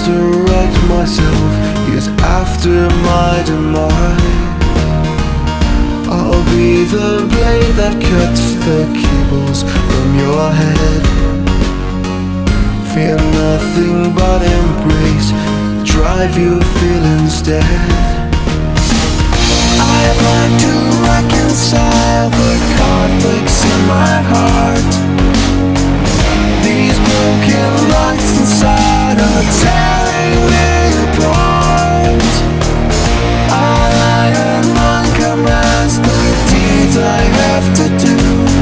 resurrect myself years after my demise. I'll be the blade that cuts the cables from your head. Fear nothing but embrace the drive you feel instead. I'd like to reconcile the conflicts in my heart. These broken lights inside are tearing me apart. I lie on my commands, the deeds I have to do.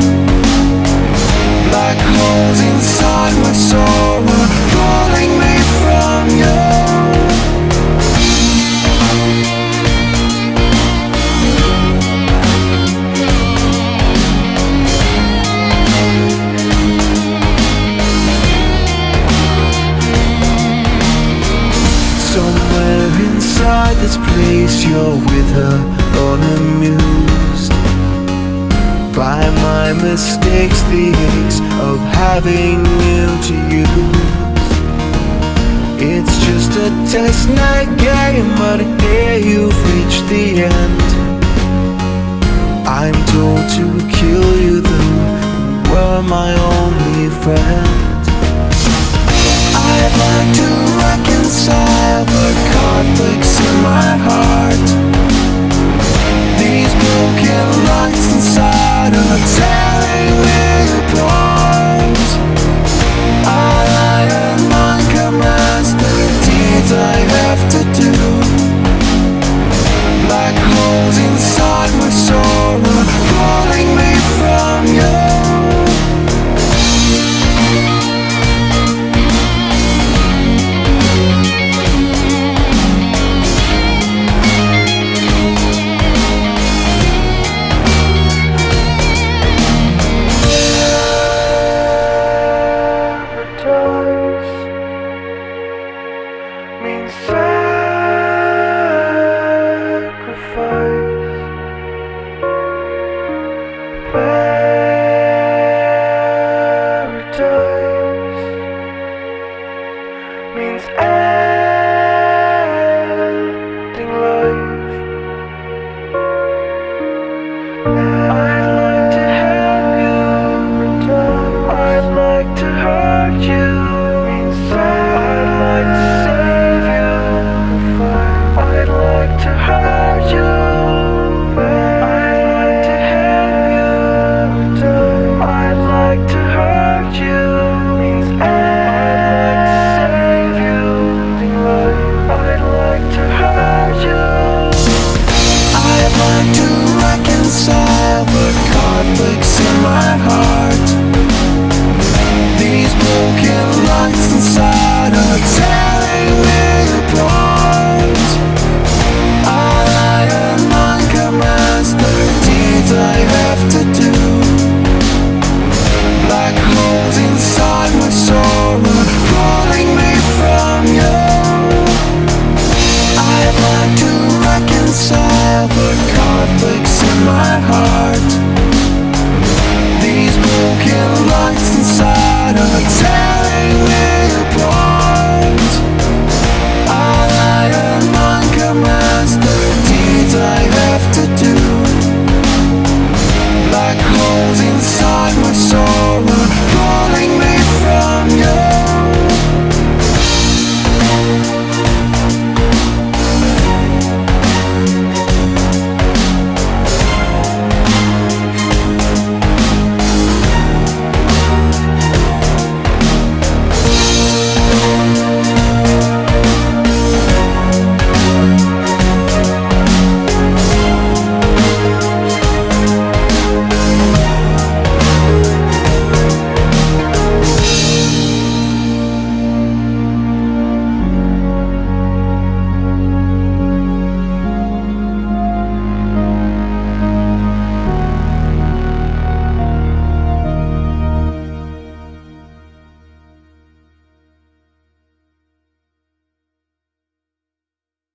Black holes inside my soul are pulling me from you. Somewhere inside this place you're with her, unamused by my mistakes, the aches of having you to use. It's just a test night game, but here you've reached the end. I'm told to kill you though you were my only friend. I'd like to reconcile the conflicts in my heart. These broken lights inside are tearing me apart. I lie on my commands, the deeds I have to do. Black holes inside my soul are pulling me from you. Means sacrifice. Paradise means ending life. I'd like to help you return. I'd like to hurt you. Means I'd like to save you. I'd like to hurt you. I'd like to help you return. I'd like to hurt you. Means I'd like to save you. I'd like to hurt you. I'd like to reconcile the conflicts in my heart. These broken lights inside are tearing me apart. I lie on my commands, the deeds I have to do. Black holes inside my soul are pulling me from you. I'd like to reconcile the conflicts in my heart. These broken lights inside are tearing me apart.